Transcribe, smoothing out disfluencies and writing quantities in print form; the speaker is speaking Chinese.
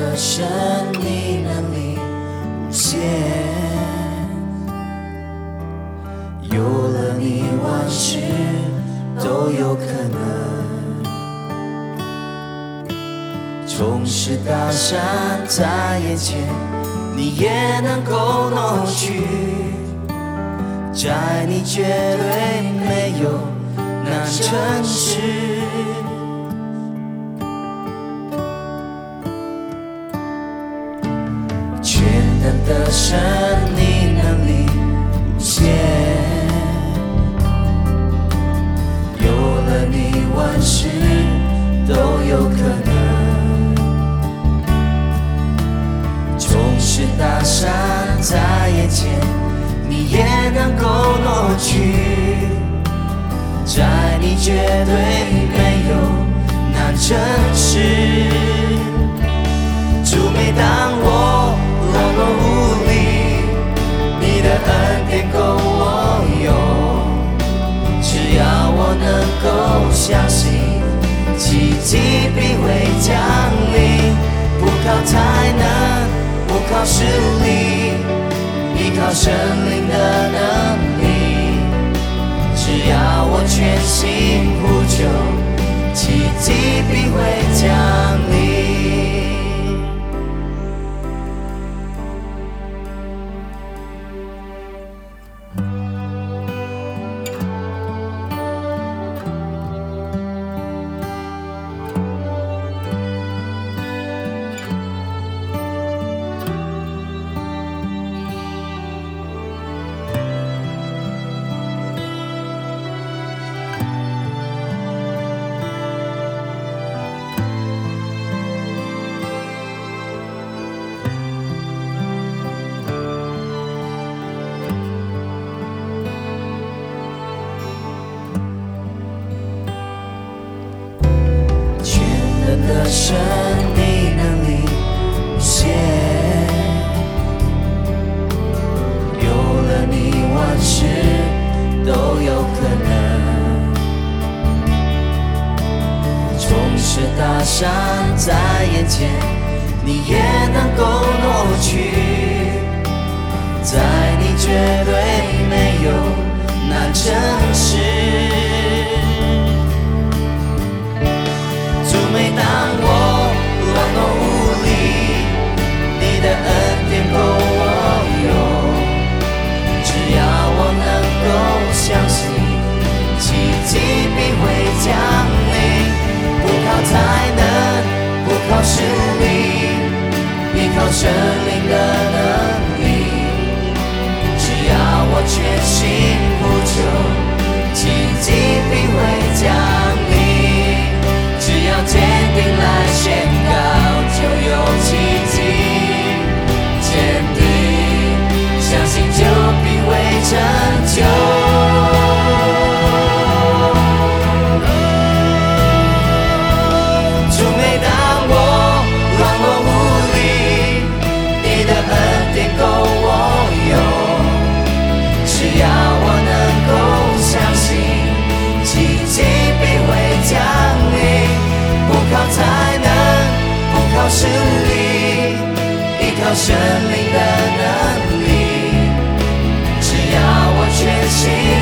的神，你能力无限，有了你，万事都有可能。纵使大山在眼前，你也能够挪去，在你绝对没有难成事。全能的神，你能力无限，有了你，万事都有可能。纵使大山在眼前，你也能够挪去，在你绝对没有难成事。主，每当我软弱无力，你的恩典够我用。只要我能够相信，奇迹必会降临。不靠才能，不靠实力，依靠圣灵的能力。只要我全心呼求，奇迹必会降临。的神，你能力无限，有了你，万事都有可能。纵使大山在眼前，你也能够挪去，在你绝对没有难成事。每当我软弱无力，你的恩典够我用。只要我能够相信，奇迹必会降临。不靠才能，不靠实力，依靠圣灵的能力。只要我全心呼求，奇迹必会降临。只要坚定来宣告，就有奇迹。坚定相信，就必会成就。主，每当我软弱无力，你的恩典够我用。只要我能够相信，奇迹必会降临。不靠才能，不靠实力，依靠圣灵的能力。只要我全心